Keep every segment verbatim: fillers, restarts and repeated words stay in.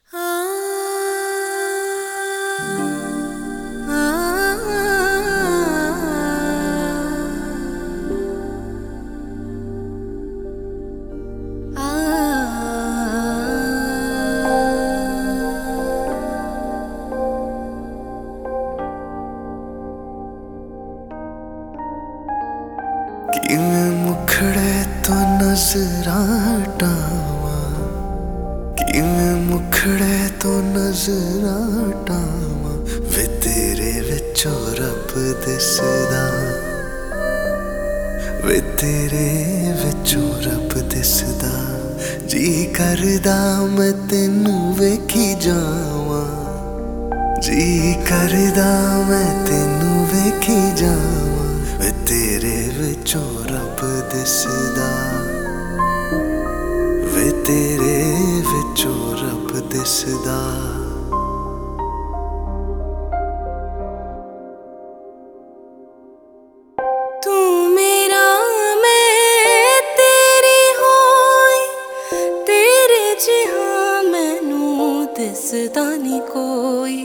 किवें मुखड़े तो नजरां हटावां, किवें मुखड़े तो नजरां हटावां, वे तेरे विचों रब दिसदा, वे तेरे विचों रब दिसदा। जी करदा मैं तैनूं वेखी जावां, जी करदा मैं तैनूं वेखी जावां, वे तेरे विचों रब दिसदा, वे तेरे विचों रब दिसदा। तू मेरा मैं तेरी होई, तेरे जिहा मैनू दिसदा नी कोई।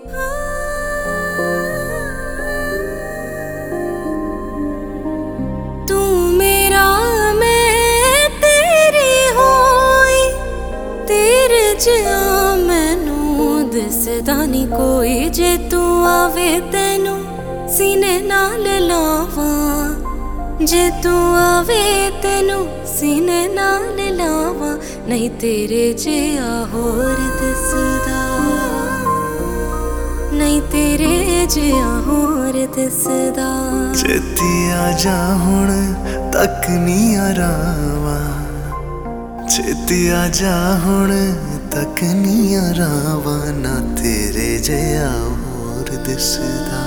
तू मेरा मैं तेरी होई, तेरे जिहा मैनू दिसदा नी कोई। जे तू आवे तैनू सीने नाल लावां, जे तू आवे तैनू सीने नाल लावां, नहीं तेरे जिहा होर दिसदा, नहीं तेरे जिहा होर दिसदा। छेती आजा हुण तक नी आरावां, छेती आजा हुण तक नी आरावां, ना तेरे जिहा होर दिसदा,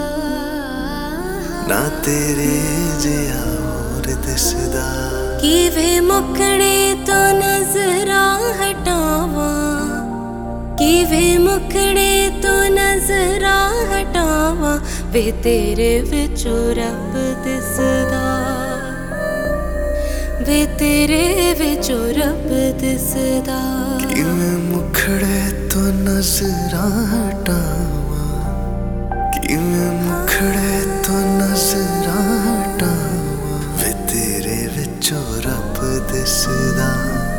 ना तेरे जिहा होर दिसदा। किवें मुखड़े तो नजरां हटावां, किवें मुखड़े तो नजरां हटावां, वे तेरे विचों रब दिसदा, वे तेरे विचों रब दिसदा। किवें मुखड़े तो नजरां हटावां, किवें मुखड़े तो नजरां हटावां, वे तेरे विचों रब दिसदा,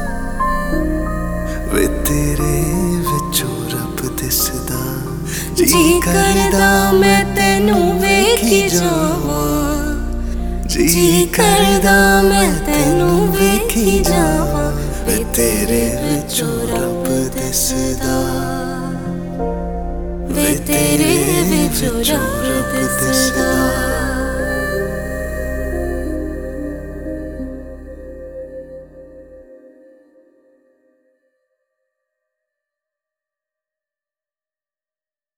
वे तेरे विचों रब दिसदा। जी करदा मैं तैनूं वेखी जावां, जी करदा मैं तैनूं वेखी जावां, वे तेरे विचों रब दिसदा, वे तेरे विचों रब दिसदा।